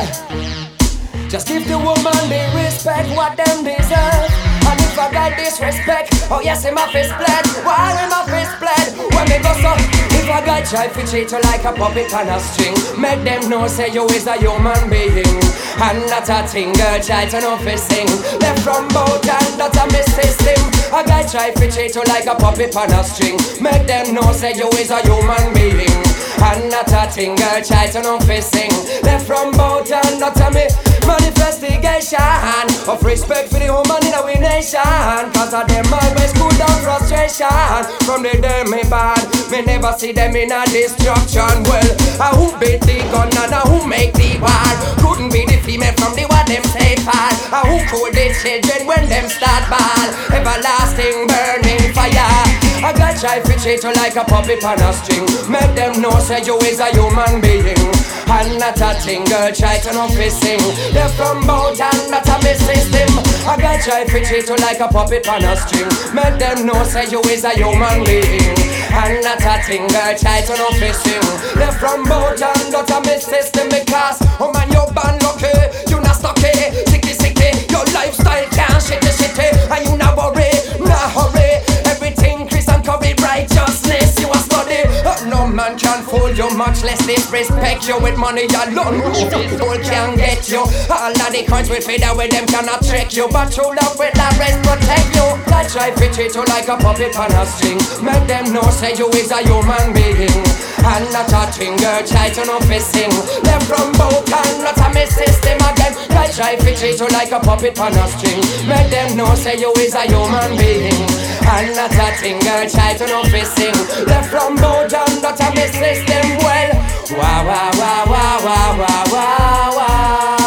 Just give the woman the respect what them deserve. And if I got disrespect, oh yes, in my fist bled. Why in my fist bled? When they go so, if I got try to treat you like a puppet on a string, make them know say you is a human being and not a thing. Girl, try to know fi sing. Left from both and that's a miss system. I got try to treat you like a puppet on a string, make them know say you is a human being and not a thing. Girl, try to know fi sing. Left from both and that's a me manifestation of respect for the woman in our nation. Cause of them always cool down frustration. From the day me bad, me never see them in a destruction. Well, who beat the gun and who make the war? Couldn't be the female from the what them say fall. Who cool the children when them start ball? Everlasting burning fire. I got try to treat you like a puppet on a string, make them know say you is a human being and not a thing. Girl, try to know fi sing. They're from both and not a miss system. I got try to treat you like a puppet on a string, make them know say you is a human being and not a thing. Girl, try to know fi sing. They're from both and not a miss system. Because, oh man, you're born lucky, you not stucky. Sicky, sicky, your lifestyle can't shitty, shitty. And you not worry, not hurry. Everything Chris and Kobe righteousness you a study. No man can fool you, much less disrespect you. With money alone, people can get you. All of the coins will fade away, them cannot trick you. But true love will always protect you. I try to treat you like a puppet on a string, make them know say you is a human being and not a thing. Girl, try to know fi sing. Left from both and not a miss system again. I try to treat you like a puppet on a string, make them know say you is a human being and not a thing. Girl, try to know fi sing. Left from both and not a miss system. Well, wow, wow, wow, wow, wow, wow, wow, wow.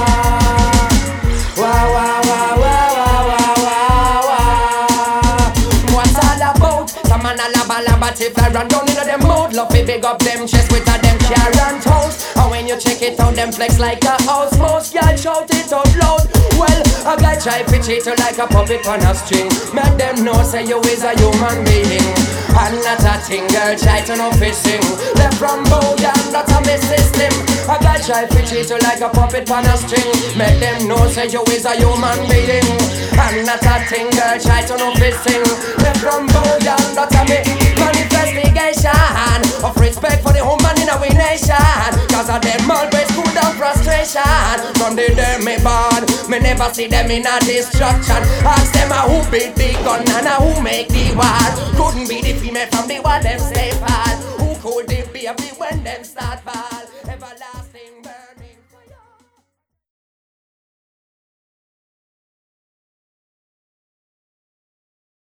Wow, wow, wow, wow, wow, wow, wow. What's all about? Some man a laba laba tip I run down into them mode. Love me big up them chest with a them car and toes. And when you check it out, them flex like a house. Most y'all shout it out loud. Well, I got try to treat you like a puppet on a string, make them know say you is a human being and not a thing. Girl, try to know fi sing. Left from both and not a miss system. I got try to treat you like a puppet on a string, make them know say you is a human being and not a thing. Girl, try to know fi sing. Left from both and not a manifestation of respect for the woman in our nation. Cause of them always cool down frustration. From the day me born, me never see them in a destruction. Ask them who beat the gun and who make the war. Couldn't be the female from the what them say fall. Who could the baby when them start fall?